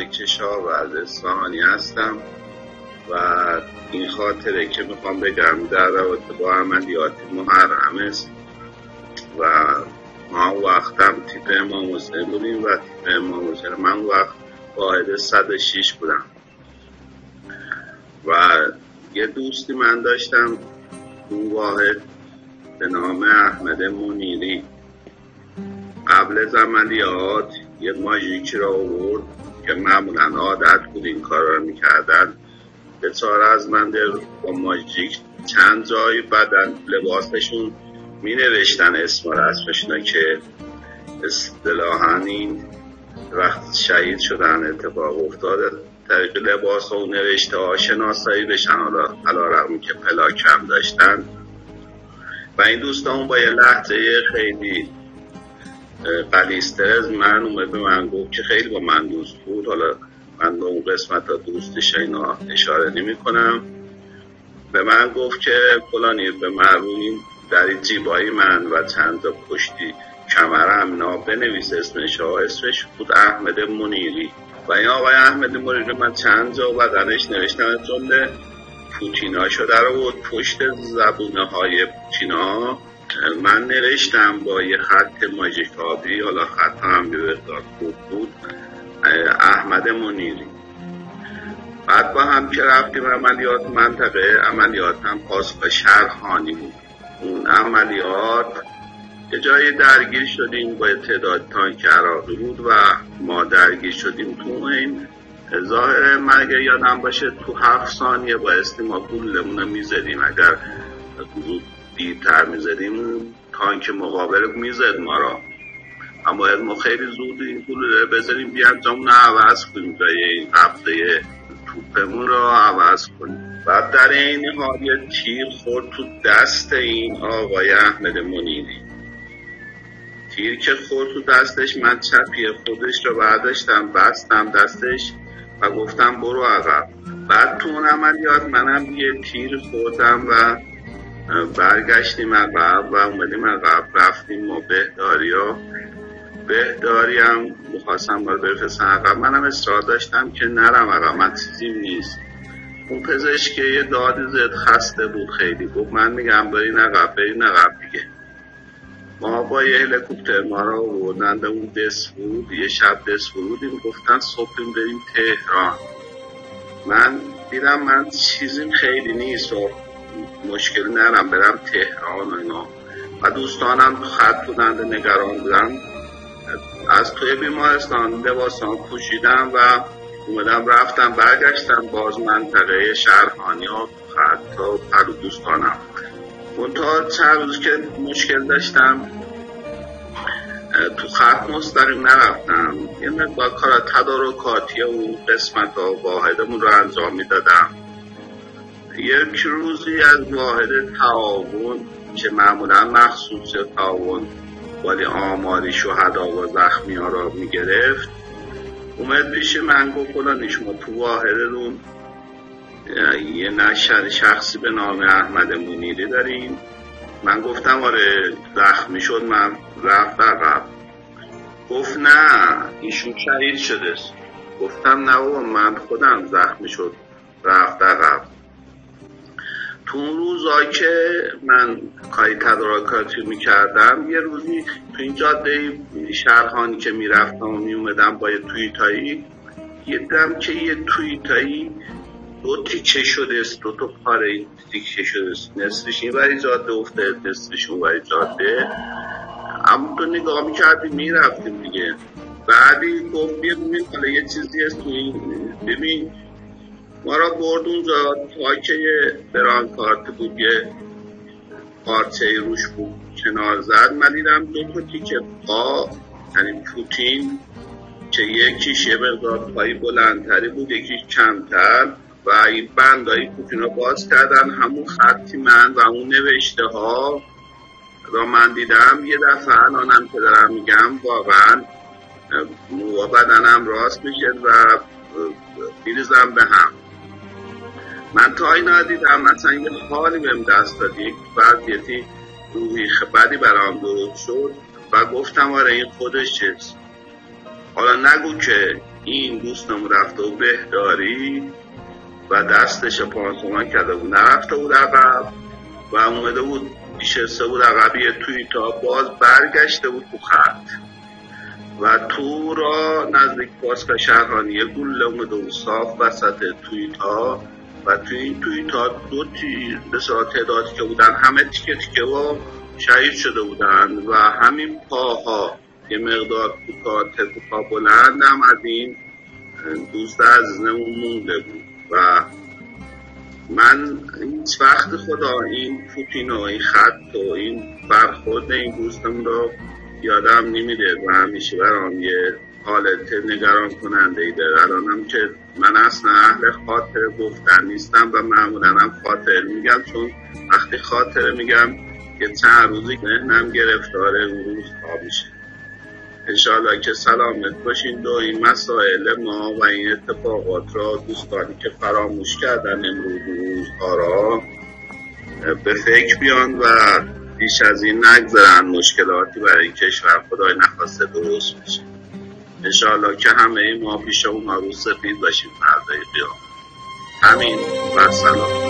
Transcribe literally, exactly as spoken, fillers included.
ملک شاورد اصفهانی هستم و این خاطره که میخوام بگم در رابطه با عملیات محرم است و ما وقتم تیپ امام حسین بودیم و تیپ امام حسین من وقت واحد صد و شش بودم و یه دوستی من داشتم اون واحد به نام احمد منیری. قبل از عملیات یه ماژیکی را آورد که معمولا عادت بود این کار را میکردن، به چهار از من با ماژیک چند جایی بدن لباسشون می نوشتن اسم و رسمشون که اصطلاحاً این وقت شهید شدن اتفاق افتاده طریق لباس و نوشته ها شناسایی بشن، حالا علا رقمی که پلاک هم داشتن. و این دوستان با یه لحظه خیلی قلیستر از من اومد به من گفت که خیلی با من دوست بود، حالا من به اون قسمت ها دوستش اینا اشاره نمی کنم، به من گفت که فلانی به مرمونین در جیبای من و چند تا پشتی کمرم اینا بنویس اسمش ها. اسمش بود احمد منیری و این آقای احمد منیری من چند جا بدنش نوشتم از جمله پوتینا شده رو بود پشت زبونه های پوتینا من نوشتم با یه خط ماژیکابی، حالا خط هم به بقدار خوب بود، احمد منیری. بعد با هم که رفتیم عملیات منطقه، عملیات هم پاسخ شهرخانی بود. اون عملیات یه جایی درگیر شدیم با تعداد تانک عراقی بود و ما درگیر شدیم تو این ظاهر مگه یادم باشه تو هفت ثانیه بایستی ما گلولمون رو میزدیم، اگر دیرتر میزدیم تانک مقابل میزد ما را، اما باید ما خیلی زود این گلوله بزنیم بیان جامون عوض کنیم جای این قبضه توپمون را عوض کنیم. بعد در این حال یه تیر خورد تو دست این آقای احمد منیری. تیر که خورد تو دستش من چپی خودش رو برداشتم بستم دستش و گفتم برو عقب. بعد تو اون عملیات منم یه تیر خوردم و برگشتیم عقب و اومدیم عقب رفتیم ما بهداری ها. بهداری هم میخواستم باید برفستن عقب، منم اصرار داشتم که نرم عقب، من چیزی نیست. اون پزشک یه دادی زد خسته بود خیلی، گفت من میگم برین عقب برین عقب دیگه. ما با یه هلیکوپتر ما را آوردن به اون دسفرود، یه شب دسفرودیم، گفتن صبحیم بریم تهران. من دیدم من چیزیم خیلی نیست و مشکل نرم برم تهران و اینا و دوستانم خط بودند نگران بودم. از توی بیمارستان لباسان پوشیدم و اومدم رفتم برگشتم باز منطقه شهرخانی و خط و پلو دوستانم. منتها چند روز که مشکل داشتم تو خط مستقیم نرفتم، یه مقدار کار تدارکاتی و قسمت ها واحدمون رو انجام میدادم. یک روزی از واحد تعاون که معمولا مخصوص تعاون ولی آماری شهدا و زخمی ها را میگرفت اومد پیش من گفت فلانی شما تو واحدتون یه نشر شخصی به نام احمد منیری داریم؟ من گفتم آره زخمی شد من رفت عقب. گفت نه ایشون شهید شده است. گفتم نه بابا من خودم زخمی شد رفت عقب. تو اون روزایی که من کاری تدارکاتی میکردم یه روزی تو این جاده شهرخانی که میرفتم و میومدم با یه تویتایی یه دیدم که یه تویتایی دو تیکه شده است، دو تا پاره تیکه شده است، نصفش این وری جاده افتاد نصفش اون وری جاده. اما تو نگاه میکردیم میرفتیم دیگه. بعدی گفت ببین حالا یه چیزی هست تو این، ببین ما را برد اونجا تا که یه برانکارت بود یه پارچه روش بود کنار زد. من دیدم دو تا تیکه پا یعنی پوتین که یکیش یه مقدار پایی بلندتری بود یکیش کمتر و این بندایی پوتین رو باز کردن همون خطی من و اون نوشته ها را من دیدم. یه دفعه الانم که دارم میگم واقعا مو بدنم راست میشه و میریزم به هم. من تا اینا دیدم مثلا یه حالی بهم دست داد، یک وضعیتی روحی بدی برام درست شد و گفتم آره این خودش چیست. حالا نگو که این دوستم رفته و بهداری و دستش پانسمان کرده بود، نرفته بود عقب و اومده بود نشسته بود عقبیه توی تا باز برگشته بود تو خط و تو را نزدیک پاسگاه شهرخانی گل اومده بود صاف وسط توی تا و توی این توی تا دو تی بسیار تعدادی که بودن همه تیکه تیکه و شهید شده بودن و همین پاها یه مقدار کوتاه تکوپا بلند هم از این دوست عزیزمون مونده بود و من هیچ وقت خدا این پوتین و این خط و این برخورد این دوستم رو یادم نمیده و همیشه برام یه حالت نگران کننده ای داره. الانم که من اصلا اهل خاطر گفتن نیستم و معمولا هم خاطر میگم، چون وقتی خاطر میگم یه چند روزی ذهنم گرفتار اون روزها میشه. انشاءالله که سلامت باشین و این مسائل ما و این اتفاقات را دوستانی که فراموش کردن امروز روزها را به فکر بیان و بیش از این نگذارن مشکلاتی برای کشور خدای نخواسته درست بشه. انشاءالله که همه ما پیش اون روز سفید باشیم فردای قیامت. همین و سلام.